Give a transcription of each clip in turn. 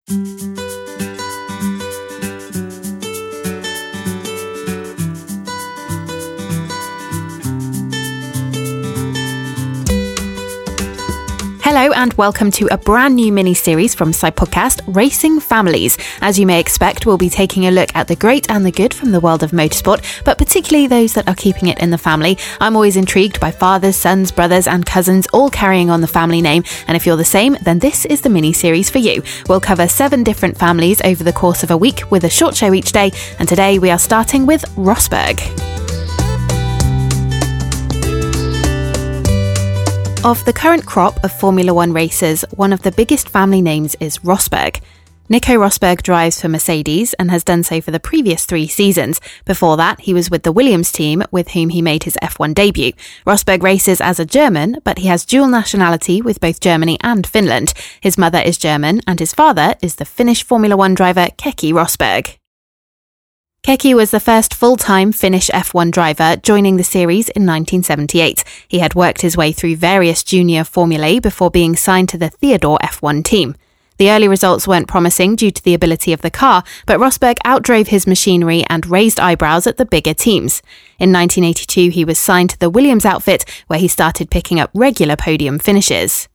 Hello and welcome to a brand new mini-series from SciPodcast, Racing Families. As you may expect, we'll be taking a look at the great and the good from the world of motorsport, but particularly those that are keeping it in the family. I'm always intrigued by fathers, sons, brothers and cousins all carrying on the family name, and if you're the same, then this is the mini-series for you. We'll cover 7 different families over the course of a week with a short show each day, and today we are starting with Rosberg. Of the current crop of Formula One racers, one of the biggest family names is Rosberg. Nico Rosberg drives for Mercedes and has done so for the previous 3 seasons. Before that, he was with the Williams team, with whom he made his F1 debut. Rosberg races as a German, but he has dual nationality with both Germany and Finland. His mother is German and his father is the Finnish Formula One driver Keke Rosberg. Keke was the first full-time Finnish F1 driver, joining the series in 1978. He had worked his way through various junior formulae before being signed to the Theodore F1 team. The early results weren't promising due to the ability of the car, but Rosberg outdrove his machinery and raised eyebrows at the bigger teams. In 1982, he was signed to the Williams outfit, where he started picking up regular podium finishes.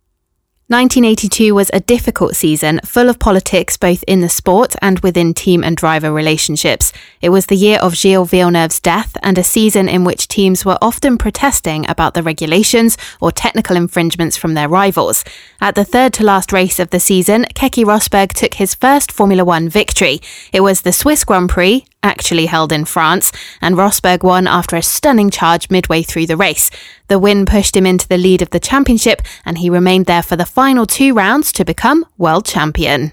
1982 was a difficult season, full of politics both in the sport and within team and driver relationships. It was the year of Gilles Villeneuve's death and a season in which teams were often protesting about the regulations or technical infringements from their rivals. At the third to last race of the season, Keke Rosberg took his first Formula One victory. It was the Swiss Grand Prix, actually held in France, and Rosberg won after a stunning charge midway through the race. The win pushed him into the lead of the championship, and he remained there for the final 2 rounds to become world champion.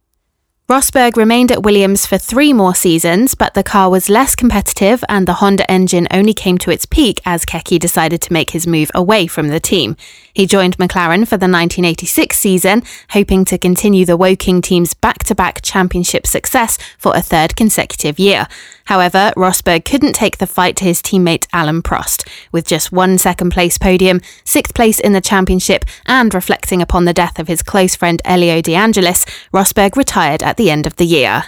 Rosberg remained at Williams for 3 more seasons, but the car was less competitive and the Honda engine only came to its peak as Keke decided to make his move away from the team. He joined McLaren for the 1986 season, hoping to continue the Woking team's back-to-back championship success for a 3rd consecutive year. However, Rosberg couldn't take the fight to his teammate Alain Prost. With just 1 second-place podium, 6th place in the championship, and reflecting upon the death of his close friend Elio De Angelis, Rosberg retired at the end of the year.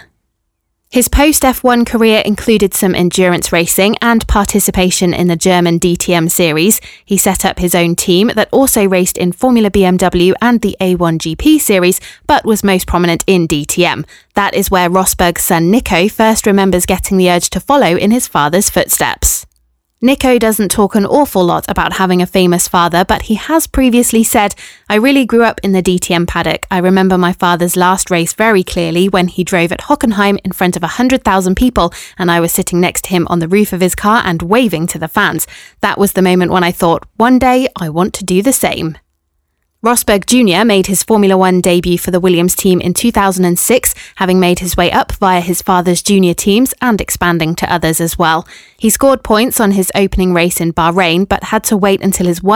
His post-F1 career included some endurance racing and participation in the German DTM series. He set up his own team that also raced in Formula BMW and the A1 GP series, but was most prominent in DTM. That is where Rosberg's son Nico first remembers getting the urge to follow in his father's footsteps. Nico doesn't talk an awful lot about having a famous father, but he has previously said, "I really grew up in the DTM paddock. I remember my father's last race very clearly when he drove at Hockenheim in front of 100,000 people and I was sitting next to him on the roof of his car and waving to the fans. That was the moment when I thought, one day I want to do the same." Rosberg Jr. made his Formula One debut for the Williams team in 2006, having made his way up via his father's junior teams and expanding to others as well. He scored points on his opening race in Bahrain, but had to wait until his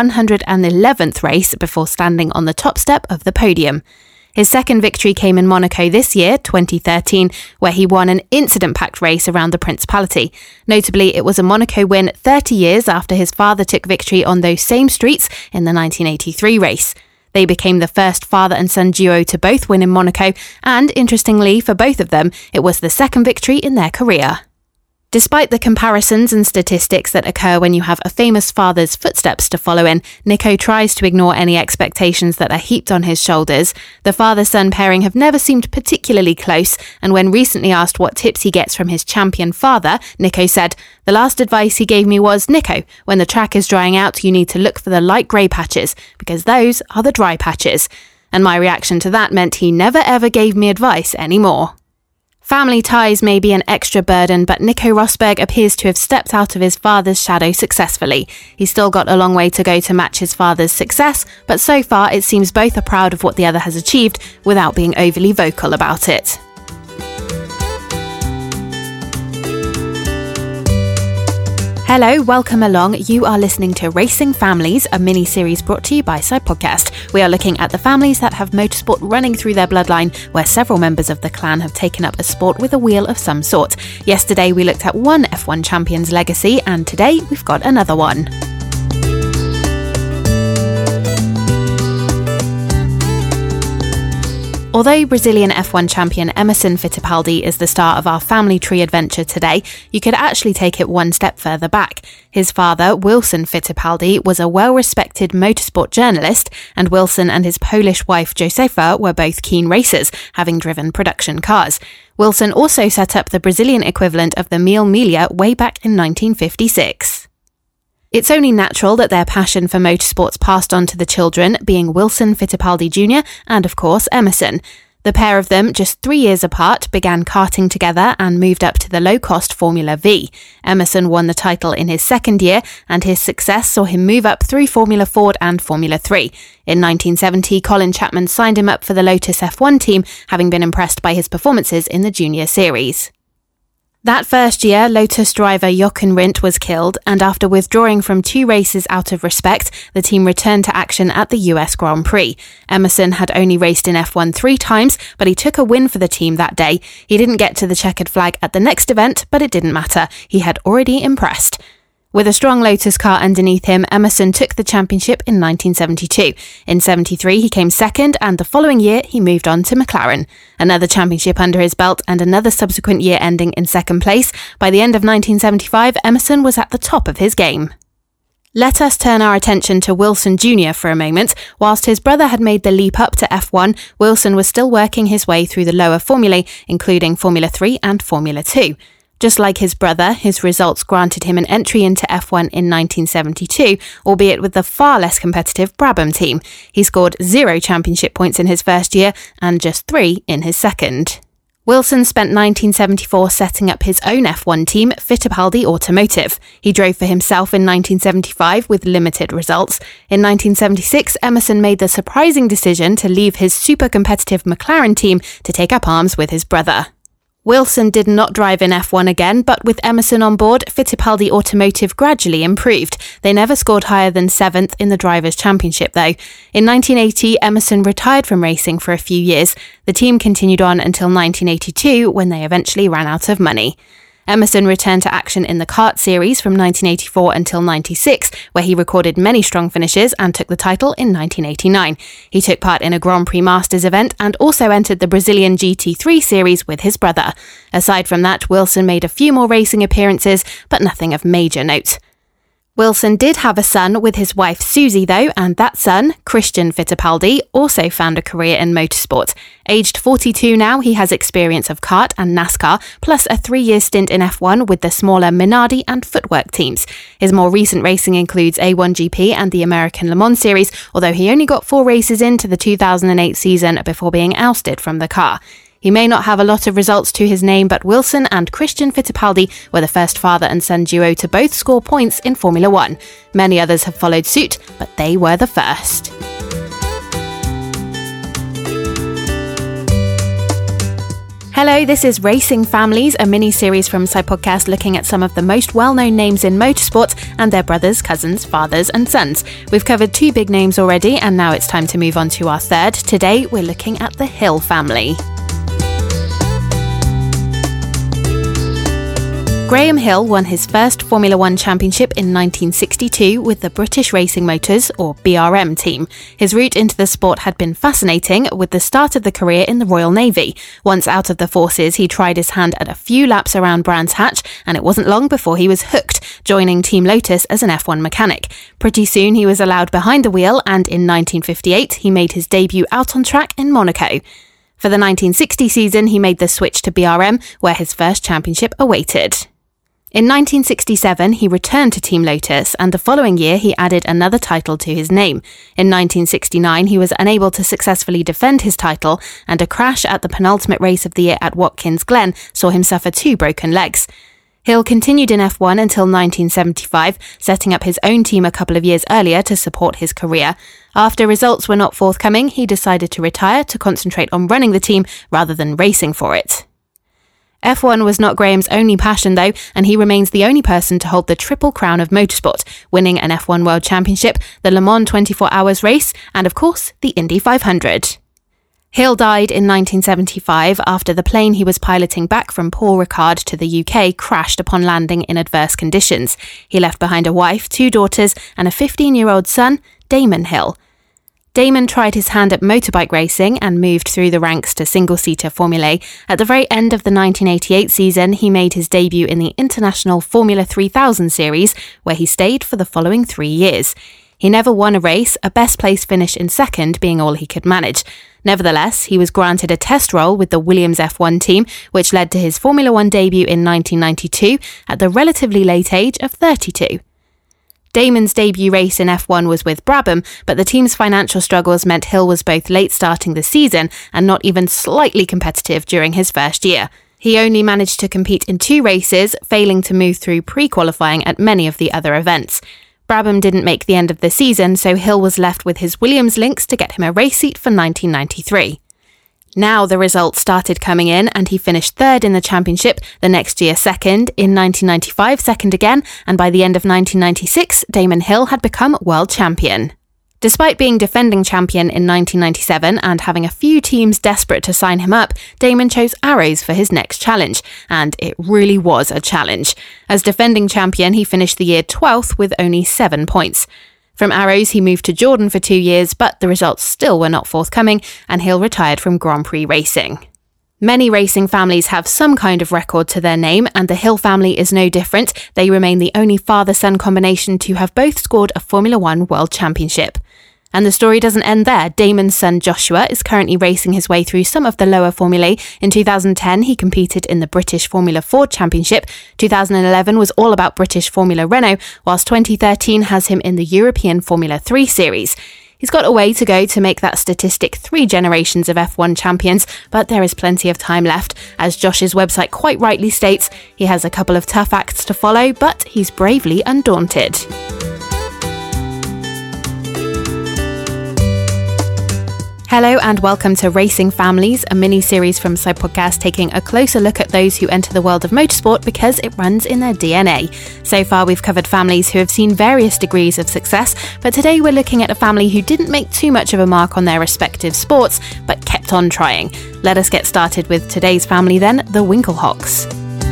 111th race before standing on the top step of the podium. His second victory came in Monaco this year, 2013, where he won an incident-packed race around the Principality. Notably, it was a Monaco win 30 years after his father took victory on those same streets in the 1983 race. They became the first father and son duo to both win in Monaco, and interestingly for both of them, it was the second victory in their career. Despite the comparisons and statistics that occur when you have a famous father's footsteps to follow in, Nico tries to ignore any expectations that are heaped on his shoulders. The father-son pairing have never seemed particularly close, and when recently asked what tips he gets from his champion father, Nico said, "The last advice he gave me was, Nico, when the track is drying out, you need to look for the light grey patches, because those are the dry patches." And my reaction to that meant he never ever gave me advice anymore. Family ties may be an extra burden, but Nico Rosberg appears to have stepped out of his father's shadow successfully. He's still got a long way to go to match his father's success, but so far it seems both are proud of what the other has achieved without being overly vocal about it. Hello, welcome along. You are listening to Racing Families, a mini-series brought to you by SciPodcast. We are looking at the families that have motorsport running through their bloodline, where several members of the clan have taken up a sport with a wheel of some sort. Yesterday we looked at one F1 champion's legacy, and today we've got another one. Although Brazilian F1 champion Emerson Fittipaldi is the star of our family tree adventure today, you could actually take it one step further back. His father, Wilson Fittipaldi, was a well-respected motorsport journalist, and Wilson and his Polish wife Josefa were both keen racers, having driven production cars. Wilson also set up the Brazilian equivalent of the Mille Miglia way back in 1956. It's only natural that their passion for motorsports passed on to the children, being Wilson Fittipaldi Jr. and, of course, Emerson. The pair of them, just 3 years apart, began karting together and moved up to the low-cost Formula V. Emerson won the title in his second year, and his success saw him move up through Formula Ford and Formula 3. In 1970, Colin Chapman signed him up for the Lotus F1 team, having been impressed by his performances in the junior series. That first year, Lotus driver Jochen Rindt was killed, and after withdrawing from 2 races out of respect, the team returned to action at the US Grand Prix. Emerson had only raced in F1 3 times, but he took a win for the team that day. He didn't get to the checkered flag at the next event, but it didn't matter. He had already impressed. With a strong Lotus car underneath him, Emerson took the championship in 1972. In 73, he came second, and the following year, he moved on to McLaren. Another championship under his belt and another subsequent year ending in second place. By the end of 1975, Emerson was at the top of his game. Let us turn our attention to Wilson Jr. for a moment. Whilst his brother had made the leap up to F1, Wilson was still working his way through the lower formulae, including Formula 3 and Formula 2. Just like his brother, his results granted him an entry into F1 in 1972, albeit with the far less competitive Brabham team. He scored 0 championship points in his first year and just 3 in his second. Wilson spent 1974 setting up his own F1 team, Fittipaldi Automotive. He drove for himself in 1975 with limited results. In 1976, Emerson made the surprising decision to leave his super competitive McLaren team to take up arms with his brother. Wilson did not drive in F1 again, but with Emerson on board, Fittipaldi Automotive gradually improved. They never scored higher than 7th in the Drivers' Championship, though. In 1980, Emerson retired from racing for a few years. The team continued on until 1982, when they eventually ran out of money. Emerson returned to action in the kart series from 1984 until 96, where he recorded many strong finishes and took the title in 1989. He took part in a Grand Prix Masters event and also entered the Brazilian GT3 series with his brother. Aside from that, Wilson made a few more racing appearances, but nothing of major note. Wilson did have a son with his wife Susie though, and that son, Christian Fittipaldi, also found a career in motorsport. Aged 42 now, he has experience of kart and NASCAR, plus a 3-year stint in F1 with the smaller Minardi and Footwork teams. His more recent racing includes A1GP and the American Le Mans Series, although he only got 4 races into the 2008 season before being ousted from the car. He may not have a lot of results to his name, but Wilson and Christian Fittipaldi were the first father and son duo to both score points in Formula 1. Many others have followed suit, but they were the first. Hello, this is Racing Families, a mini-series from SciPodcast looking at some of the most well-known names in motorsport and their brothers, cousins, fathers and sons. We've covered 2 big names already, and now it's time to move on to our third. Today, we're looking at the Hill family. Graham Hill won his first Formula 1 championship in 1962 with the British Racing Motors, or BRM, team. His route into the sport had been fascinating, with the start of the career in the Royal Navy. Once out of the forces, he tried his hand at a few laps around Brands Hatch, and it wasn't long before he was hooked, joining Team Lotus as an F1 mechanic. Pretty soon he was allowed behind the wheel, and in 1958 he made his debut out on track in Monaco. For the 1960 season, he made the switch to BRM, where his first championship awaited. In 1967, he returned to Team Lotus, and the following year he added another title to his name. In 1969, he was unable to successfully defend his title, and a crash at the penultimate race of the year at Watkins Glen saw him suffer 2 broken legs. Hill continued in F1 until 1975, setting up his own team a couple of years earlier to support his career. After results were not forthcoming, he decided to retire to concentrate on running the team rather than racing for it. F1 was not Graham's only passion though, and he remains the only person to hold the triple crown of motorsport, winning an F1 World Championship, the Le Mans 24 Hours race, and of course, the Indy 500. Hill died in 1975 after the plane he was piloting back from Paul Ricard to the UK crashed upon landing in adverse conditions. He left behind a wife, 2 daughters, and a 15-year-old son, Damon Hill. Damon tried his hand at motorbike racing and moved through the ranks to single-seater Formulae. At the very end of the 1988 season, he made his debut in the International Formula 3000 series, where he stayed for the following 3 years. He never won a race, a best-place finish in second being all he could manage. Nevertheless, he was granted a test role with the Williams F1 team, which led to his Formula 1 debut in 1992 at the relatively late age of 32. Damon's debut race in F1 was with Brabham, but the team's financial struggles meant Hill was both late starting the season and not even slightly competitive during his first year. He only managed to compete in 2 races, failing to move through pre-qualifying at many of the other events. Brabham didn't make the end of the season, so Hill was left with his Williams links to get him a race seat for 1993. Now the results started coming in and he finished third in the championship, the next year second, in 1995 second again, and by the end of 1996, Damon Hill had become world champion. Despite being defending champion in 1997 and having a few teams desperate to sign him up, Damon chose Arrows for his next challenge, and it really was a challenge. As defending champion, he finished the year 12th with only 7 points. From Arrows, he moved to Jordan for 2 years, but the results still were not forthcoming, and Hill retired from Grand Prix racing. Many racing families have some kind of record to their name, and the Hill family is no different. They remain the only father-son combination to have both scored a Formula 1 World Championship. And the story doesn't end there. Damon's son Joshua is currently racing his way through some of the lower formulae. In 2010, he competed in the British Formula Ford Championship. 2011 was all about British Formula Renault, whilst 2013 has him in the European Formula 3 series. He's got a way to go to make that statistic 3 generations of F1 champions, but there is plenty of time left. As Josh's website quite rightly states, he has a couple of tough acts to follow, but he's bravely undaunted. Hello and welcome to Racing Families, a mini-series from Side Podcast taking a closer look at those who enter the world of motorsport because it runs in their DNA. So far we've covered families who have seen various degrees of success, but today we're looking at a family who didn't make too much of a mark on their respective sports, but kept on trying. Let us get started with today's family then, the Winkelhocks.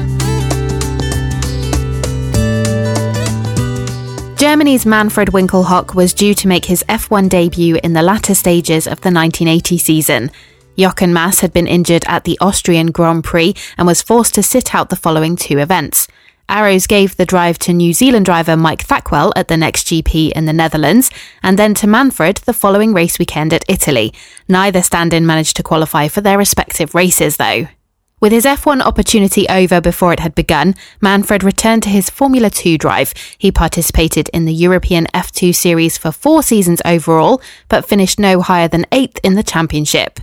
Germany's Manfred Winkelhock was due to make his F1 debut in the latter stages of the 1980 season. Jochen Mass had been injured at the Austrian Grand Prix and was forced to sit out the following 2 events. Arrows gave the drive to New Zealand driver Mike Thackwell at the next GP in the Netherlands, and then to Manfred the following race weekend at Italy. Neither stand-in managed to qualify for their respective races though. With his F1 opportunity over before it had begun, Manfred returned to his Formula 2 drive. He participated in the European F2 series for 4 seasons overall, but finished no higher than 8th in the championship.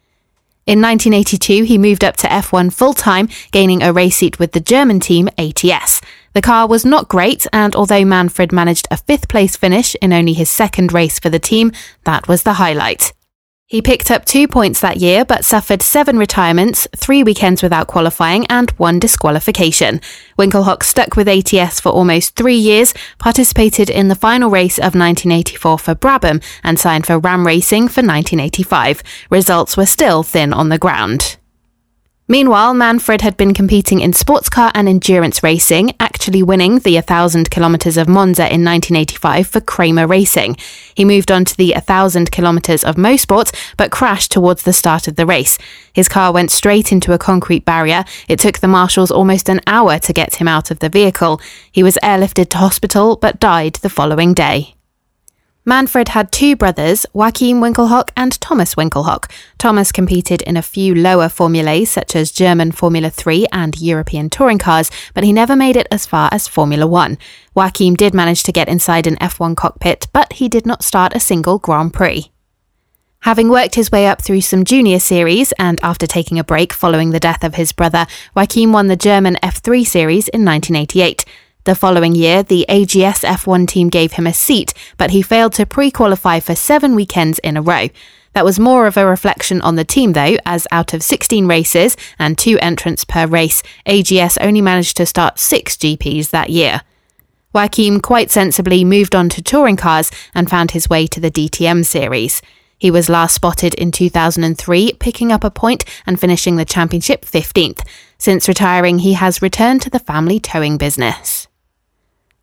In 1982, he moved up to F1 full-time, gaining a race seat with the German team ATS. The car was not great, and although Manfred managed a 5th place finish in only his 2nd race for the team, that was the highlight. He picked up 2 points that year, but suffered 7 retirements, 3 weekends without qualifying, and 1 disqualification. Winkelhock stuck with ATS for almost 3 years, participated in the final race of 1984 for Brabham, and signed for Ram Racing for 1985. Results were still thin on the ground. Meanwhile, Manfred had been competing in sports car and endurance racing, actually winning the 1,000 kilometres of Monza in 1985 for Kramer Racing. He moved on to the 1,000 kilometres of Mosport, but crashed towards the start of the race. His car went straight into a concrete barrier. It took the marshals almost an hour to get him out of the vehicle. He was airlifted to hospital, but died the following day. Manfred had 2 brothers, Joachim Winkelhock and Thomas Winkelhock. Thomas competed in a few lower formulae such as German Formula 3 and European touring cars, but he never made it as far as Formula 1. Joachim did manage to get inside an F1 cockpit, but he did not start a single Grand Prix. Having worked his way up through some junior series, and after taking a break following the death of his brother, Joachim won the German F3 series in 1988. The following year, the AGS F1 team gave him a seat, but he failed to pre-qualify for 7 weekends in a row. That was more of a reflection on the team though, as out of 16 races and 2 entrants per race, AGS only managed to start 6 GPs that year. Joachim quite sensibly moved on to touring cars and found his way to the DTM series. He was last spotted in 2003, picking up a point and finishing the championship 15th. Since retiring, he has returned to the family towing business.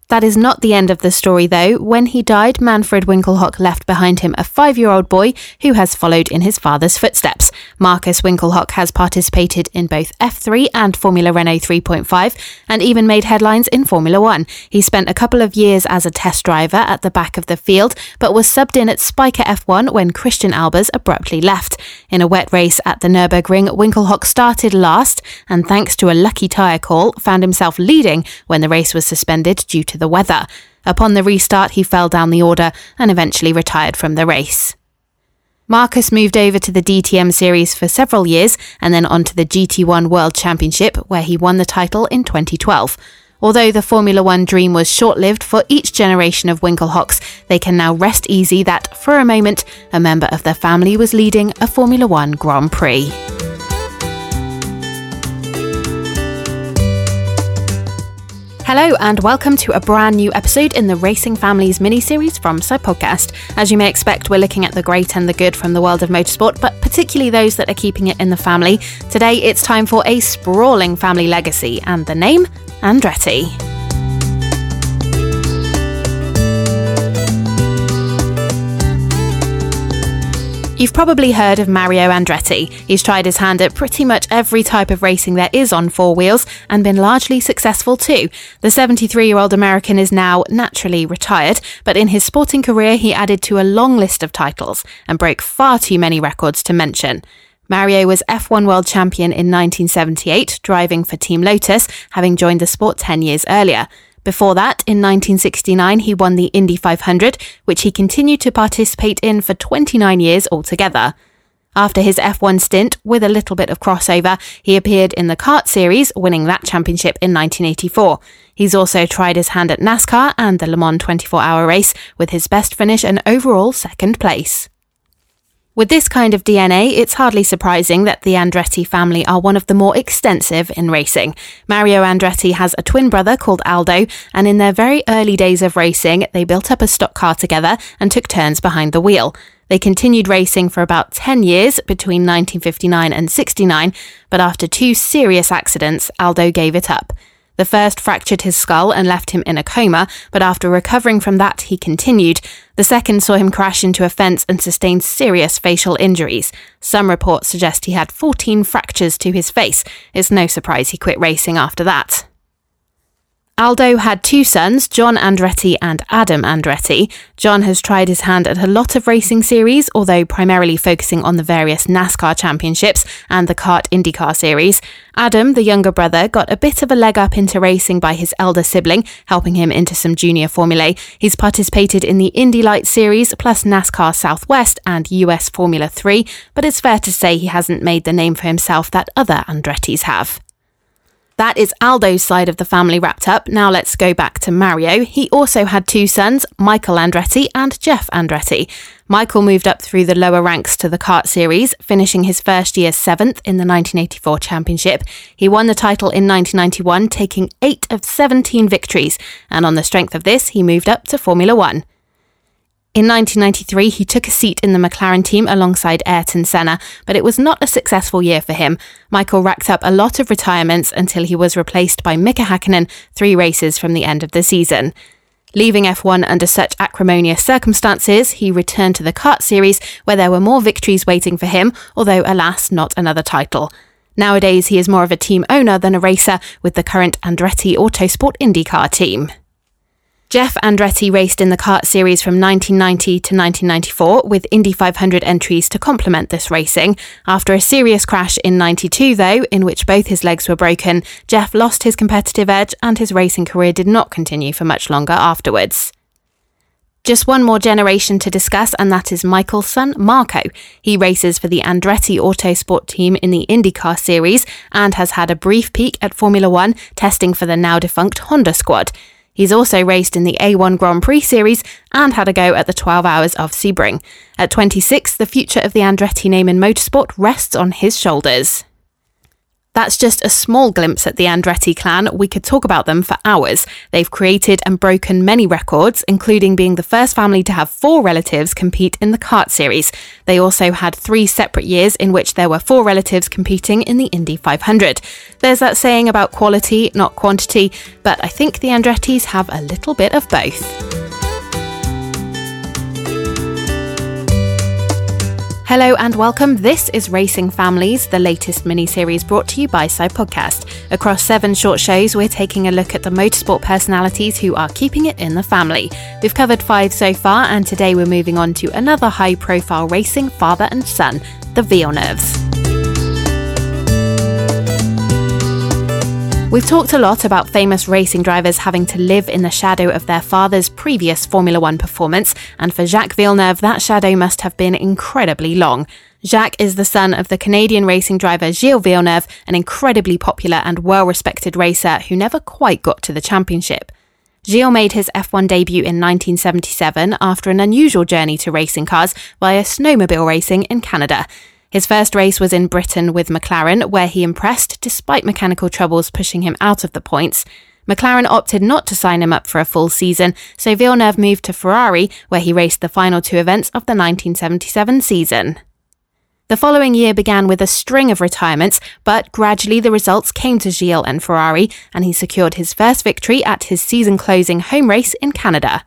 That is not the end of the story though. When he died, Manfred Winkelhock left behind him a 5-year-old boy who has followed in his father's footsteps. Marcus Winkelhock has participated in both F3 and Formula Renault 3.5 and even made headlines in Formula 1. He spent a couple of years as a test driver at the back of the field, but was subbed in at Spyker F1 when Christian Albers abruptly left. In a wet race at the Nürburgring, Winkelhock started last and, thanks to a lucky tyre call, found himself leading when the race was suspended due to the weather. Upon the restart, he fell down the order and eventually retired from the race. Marcus moved over to the DTM series for several years and then on to the GT1 World Championship, where he won the title in 2012. Although the Formula 1 dream was short-lived for each generation of Winkelhocks, they can now rest easy that, for a moment, a member of their family was leading a Formula 1 Grand Prix. Hello and welcome to a brand new episode in the Racing Families mini-series from Side Podcast. As you may expect, we're looking at the great and the good from the world of motorsport, but particularly those that are keeping it in the family. Today it's time for a sprawling family legacy, and the name? Andretti. You've probably heard of Mario Andretti. He's tried his hand at pretty much every type of racing there is on four wheels and been largely successful too. The 73-year-old American is now naturally retired, but in his sporting career he added to a long list of titles and broke far too many records to mention. Mario was F1 World Champion in 1978, driving for Team Lotus, having joined the sport 10 years earlier. Before that, in 1969, he won the Indy 500, which he continued to participate in for 29 years altogether. After his F1 stint, with a little bit of crossover, he appeared in the kart series, winning that championship in 1984. He's also tried his hand at NASCAR and the Le Mans 24-hour race, with his best finish an overall second place. With this kind of DNA, it's hardly surprising that the Andretti family are one of the more extensive in racing. Mario Andretti has a twin brother called Aldo, and in their very early days of racing, they built up a stock car together and took turns behind the wheel. They continued racing for about 10 years between 1959 and 69, but after 2 serious accidents, Aldo gave it up. The first fractured his skull and left him in a coma, but after recovering from that, he continued. The second saw him crash into a fence and sustain serious facial injuries. Some reports suggest he had 14 fractures to his face. It's no surprise he quit racing after that. Aldo had 2 sons, John Andretti and Adam Andretti. John has tried his hand at a lot of racing series, although primarily focusing on the various NASCAR championships and the kart IndyCar series. Adam, the younger brother, got a bit of a leg up into racing by his elder sibling, helping him into some junior formulae. He's participated in the Indy Lights series, plus NASCAR Southwest and US Formula 3, but it's fair to say he hasn't made the name for himself that other Andrettis have. That is Aldo's side of the family wrapped up. Now let's go back to Mario. He also had 2 sons, Michael Andretti and Jeff Andretti. Michael moved up through the lower ranks to the kart series, finishing his first year 7th in the 1984 championship. He won the title in 1991, taking 8 of 17 victories, and on the strength of this, he moved up to Formula 1. In 1993, he took a seat in the McLaren team alongside Ayrton Senna, but it was not a successful year for him. Michael racked up a lot of retirements until he was replaced by Mika Häkkinen 3 races from the end of the season. Leaving F1 under such acrimonious circumstances, he returned to the kart series where there were more victories waiting for him, although alas, not another title. Nowadays, he is more of a team owner than a racer with the current Andretti Autosport IndyCar team. Jeff Andretti raced in the kart series from 1990 to 1994 with Indy 500 entries to complement this racing. After a serious crash in 92 though, in which both his legs were broken, Jeff lost his competitive edge and his racing career did not continue for much longer afterwards. Just one more generation to discuss, and that is Michael's son, Marco. He races for the Andretti Autosport team in the IndyCar series and has had a brief peek at Formula 1, testing for the now-defunct Honda squad. He's also raced in the A1 Grand Prix series and had a go at the 12 Hours of Sebring. At 26, the future of the Andretti name in motorsport rests on his shoulders. That's just a small glimpse at the Andretti clan. We could talk about them for hours. They've created and broken many records, including being the first family to have 4 relatives compete in the kart series. They also had 3 separate years in which there were 4 relatives competing in the Indy 500. There's that saying about quality, not quantity, but I think the Andrettis have a little bit of both. Hello and welcome. This is Racing Families, the latest mini-series brought to you by SciPodcast. Across 7 short shows, we're taking a look at the motorsport personalities who are keeping it in the family. We've covered 5 so far, and today we're moving on to another high-profile racing father and son, the Villeneuves. We've talked a lot about famous racing drivers having to live in the shadow of their father's previous Formula One performance, and for Jacques Villeneuve, that shadow must have been incredibly long. Jacques is the son of the Canadian racing driver Gilles Villeneuve, an incredibly popular and well-respected racer who never quite got to the championship. Gilles made his F1 debut in 1977 after an unusual journey to racing cars via snowmobile racing in Canada. His first race was in Britain with McLaren, where he impressed despite mechanical troubles pushing him out of the points. McLaren opted not to sign him up for a full season, so Villeneuve moved to Ferrari, where he raced the final 2 events of the 1977 season. The following year began with a string of retirements, but gradually the results came to Gilles and Ferrari, and he secured his first victory at his season-closing home race in Canada.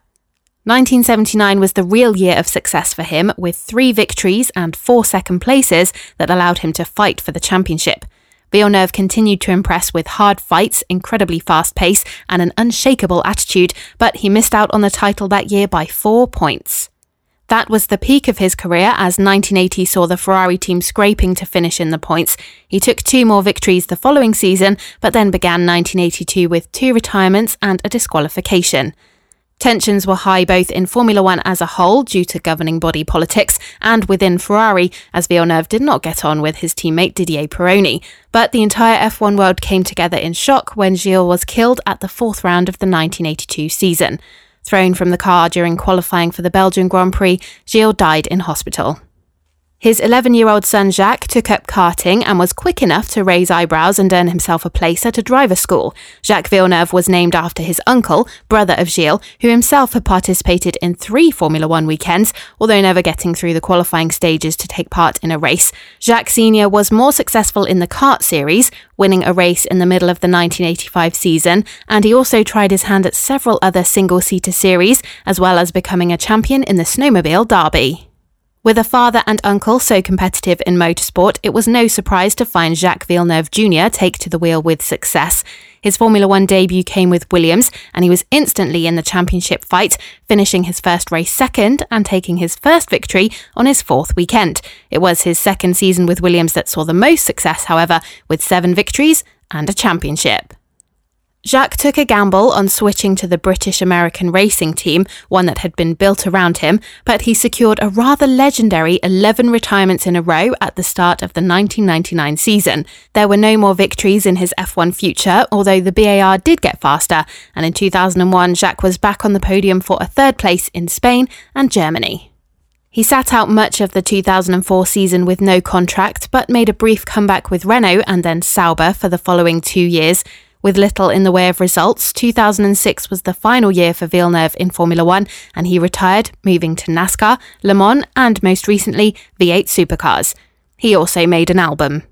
1979 was the real year of success for him, with 3 victories and 4 second places that allowed him to fight for the championship. Villeneuve continued to impress with hard fights, incredibly fast pace, and an unshakable attitude, but he missed out on the title that year by 4 points. That was the peak of his career, as 1980 saw the Ferrari team scraping to finish in the points. He took 2 more victories the following season, but then began 1982 with 2 retirements and a disqualification. Tensions were high both in Formula One as a whole due to governing body politics and within Ferrari, as Villeneuve did not get on with his teammate Didier Pironi. But the entire F1 world came together in shock when Gilles was killed at the 4th round of the 1982 season. Thrown from the car during qualifying for the Belgian Grand Prix, Gilles died in hospital. His 11-year-old son Jacques took up karting and was quick enough to raise eyebrows and earn himself a place at a driver school. Jacques Villeneuve was named after his uncle, brother of Gilles, who himself had participated in 3 Formula One weekends, although never getting through the qualifying stages to take part in a race. Jacques Sr. was more successful in the kart series, winning a race in the middle of the 1985 season, and he also tried his hand at several other single-seater series, as well as becoming a champion in the snowmobile derby. With a father and uncle so competitive in motorsport, it was no surprise to find Jacques Villeneuve Jr. take to the wheel with success. His Formula One debut came with Williams, and he was instantly in the championship fight, finishing his first race second and taking his first victory on his 4th weekend. It was his second season with Williams that saw the most success, however, with 7 victories and a championship. Jacques took a gamble on switching to the British-American racing team, one that had been built around him, but he secured a rather legendary 11 retirements in a row at the start of the 1999 season. There were no more victories in his F1 future, although the BAR did get faster, and in 2001 Jacques was back on the podium for a 3rd place in Spain and Germany. He sat out much of the 2004 season with no contract, but made a brief comeback with Renault and then Sauber for the following 2 years. With little in the way of results, 2006 was the final year for Villeneuve in Formula One, and he retired, moving to NASCAR, Le Mans, and most recently, V8 Supercars. He also made an album.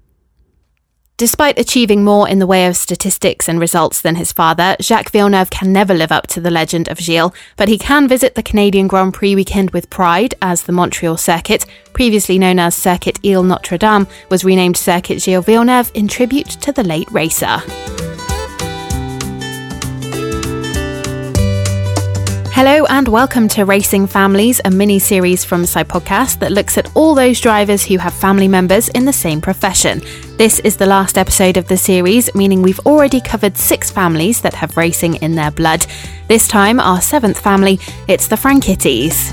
Despite achieving more in the way of statistics and results than his father, Jacques Villeneuve can never live up to the legend of Gilles, but he can visit the Canadian Grand Prix weekend with pride, as the Montreal Circuit, previously known as Circuit Ile Notre Dame, was renamed Circuit Gilles Villeneuve in tribute to the late racer. Hello and welcome to Racing Families, a mini-series from SciPodcast that looks at all those drivers who have family members in the same profession. This is the last episode of the series, meaning we've already covered 6 families that have racing in their blood. This time, our 7th family, it's the Franchittis.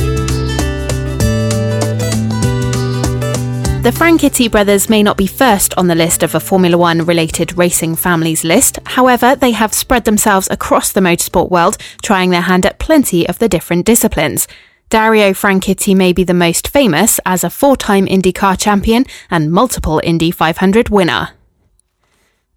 The Franchitti brothers may not be first on the list of a Formula One related racing families list. However, they have spread themselves across the motorsport world, trying their hand at plenty of the different disciplines. Dario Franchitti may be the most famous as a 4-time IndyCar champion and multiple Indy 500 winner.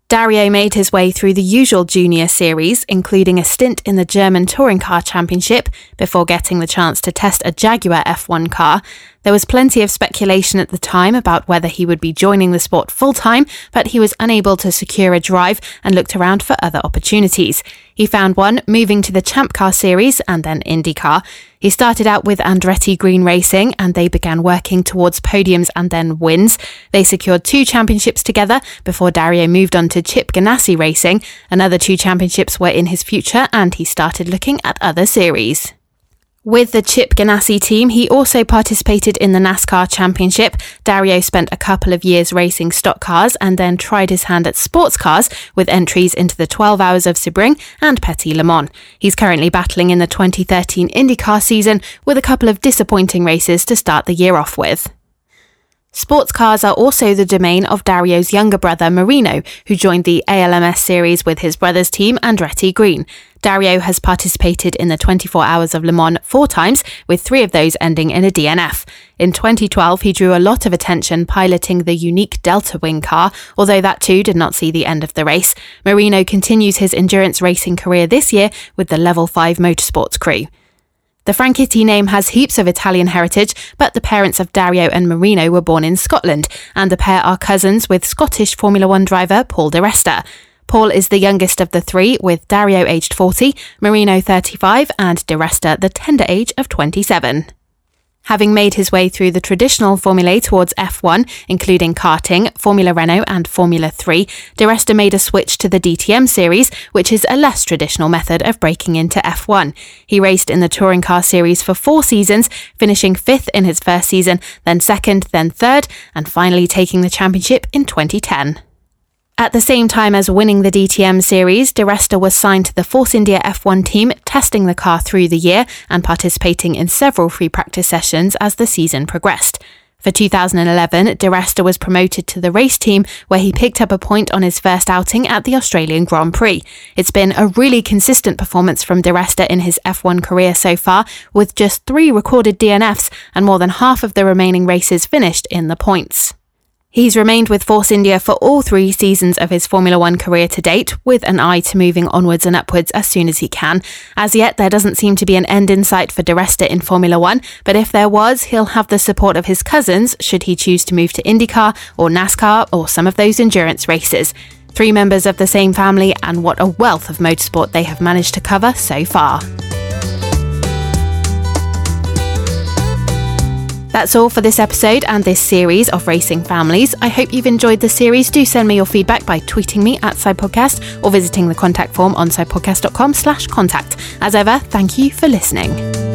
Dario made his way through the usual junior series, including a stint in the German Touring Car Championship, before getting the chance to test a Jaguar F1 car. There was plenty of speculation at the time about whether he would be joining the sport full-time, but he was unable to secure a drive and looked around for other opportunities. He found one, moving to the Champ Car Series and then IndyCar. He started out with Andretti Green Racing and they began working towards podiums and then wins. They secured 2 championships together before Dario moved on to Chip Ganassi Racing. Another 2 championships were in his future and he started looking at other series. With the Chip Ganassi team, he also participated in the NASCAR Championship. Dario spent a couple of years racing stock cars and then tried his hand at sports cars with entries into the 12 Hours of Sebring and Petit Le Mans. He's currently battling in the 2013 IndyCar season with a couple of disappointing races to start the year off with. Sports cars are also the domain of Dario's younger brother Marino, who joined the ALMS series with his brother's team Andretti Green. Dario has participated in the 24 Hours of Le Mans 4 times, with 3 of those ending in a DNF. In 2012, he drew a lot of attention piloting the unique Delta Wing car, although that too did not see the end of the race. Marino continues his endurance racing career this year with the Level 5 Motorsports crew. The Franchitti name has heaps of Italian heritage, but the parents of Dario and Marino were born in Scotland, and the pair are cousins with Scottish Formula 1 driver Paul di Resta. Paul is the youngest of the 3, with Dario aged 40, Marino 35, and di Resta the tender age of 27. Having made his way through the traditional Formulae towards F1, including karting, Formula Renault and Formula 3, di Resta made a switch to the DTM series, which is a less traditional method of breaking into F1. He raced in the Touring Car Series for 4 seasons, finishing 5th in his first season, then 2nd, then 3rd, and finally taking the championship in 2010. At the same time as winning the DTM series, di Resta was signed to the Force India F1 team, testing the car through the year and participating in several free practice sessions as the season progressed. For 2011, di Resta was promoted to the race team, where he picked up a point on his first outing at the Australian Grand Prix. It's been a really consistent performance from di Resta in his F1 career so far, with just 3 recorded DNFs and more than half of the remaining races finished in the points. He's remained with Force India for all 3 seasons of his Formula 1 career to date, with an eye to moving onwards and upwards as soon as he can. As yet, there doesn't seem to be an end in sight for di Resta in Formula 1, but if there was, he'll have the support of his cousins should he choose to move to IndyCar or NASCAR or some of those endurance races. 3 members of the same family, and what a wealth of motorsport they have managed to cover so far. That's all for this episode and this series of Racing Families. I hope you've enjoyed the series. Do send me your feedback by tweeting me at SidePodcast or visiting the contact form on sidepodcast.com/contact. As ever, thank you for listening.